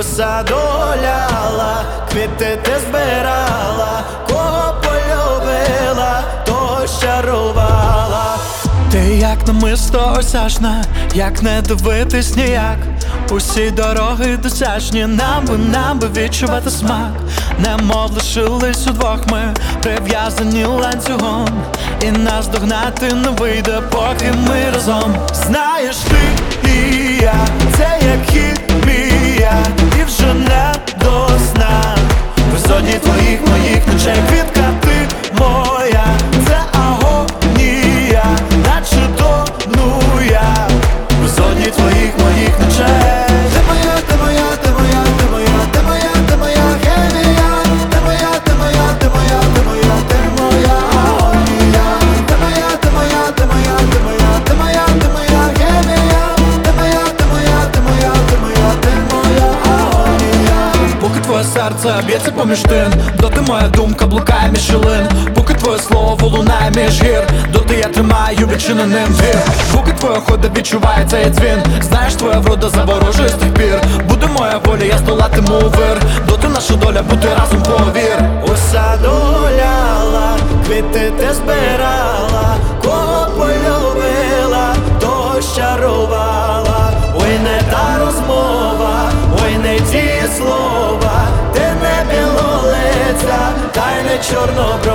У саду гуляла, квіти ти збирала, кого полюбила, того щарувала. Ти як намисто осяжна, як не дивитись ніяк. Усі дороги досяжні, нам би відчувати смак. Немов лишились удвох ми, прив'язані ланцюгом, і нас догнати не вийде, поки ми разом. Знаєш, ти і я, це як хімія, і вже не до сна. Безодні твоїх моїх ночей, квітка ти моя, це агонія, наче тону я. Безодні твоїх моїх ночей. Ти моя, ти моя, ти моя, ти моя, ти моя, ти моя хемія. Ти моя, ти моя, ти моя, ти моя, ти моя агонія. Ти моя, ти моя, ти моя, ти моя, ти моя, ти моя хемія. Ти моя, ти моя, ти моя, ти моя, ти моя агонія. Поки твоє серце б'ється поміж тин, доти моя думка блукає між шилин. Поки твоє слово лунає між гір, доти я тримаю відчиненим двір. Поки твоя хода відчуває цей дзвін, знаєш, твоя врода заворожує з тих пір. Буде моя воля, я здолатиму вир, доти наша доля бути разом, повір. У саду гуляла, квіти ти збирала, кого полюбила, того щарувала. Ой, не та розмова, ой, не ті слова, ти не білолиця, та й не чорноброва.